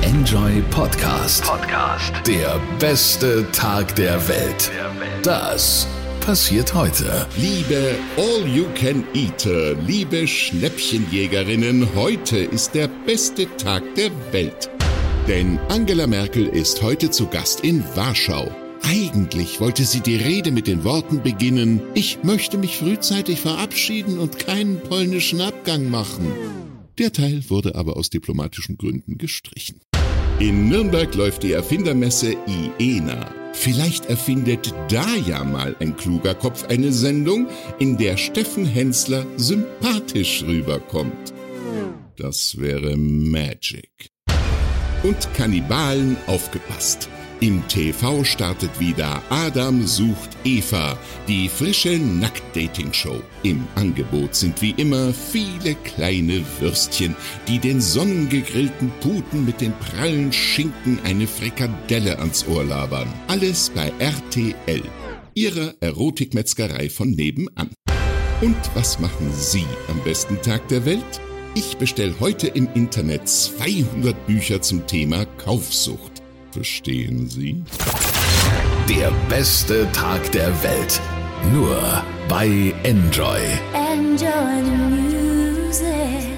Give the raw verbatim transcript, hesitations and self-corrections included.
Enjoy Podcast. Podcast. Der beste Tag der Welt. Das passiert heute. Liebe All-You-Can-Eater, liebe Schnäppchenjägerinnen, heute ist der beste Tag der Welt. Denn Angela Merkel ist heute zu Gast in Warschau. Eigentlich wollte sie die Rede mit den Worten beginnen: Ich möchte mich frühzeitig verabschieden und keinen polnischen Abgang machen. Der Teil wurde aber aus diplomatischen Gründen gestrichen. In Nürnberg läuft die Erfindermesse I E N A. Vielleicht erfindet da ja mal ein kluger Kopf eine Sendung, in der Steffen Hensler sympathisch rüberkommt. Das wäre Magic. Und Kannibalen, aufgepasst! Im T V startet wieder Adam sucht Eva, die frische Nackt-Dating-Show. Im Angebot sind wie immer viele kleine Würstchen, die den sonnengegrillten Puten mit den prallen Schinken eine Frikadelle ans Ohr labern. Alles bei R T L, ihrer Erotikmetzgerei von nebenan. Und was machen Sie am besten Tag der Welt? Ich bestelle heute im Internet zweihundert Bücher zum Thema Kaufsucht. Verstehen Sie? Der beste Tag der Welt. Nur bei Enjoy. Enjoy the music.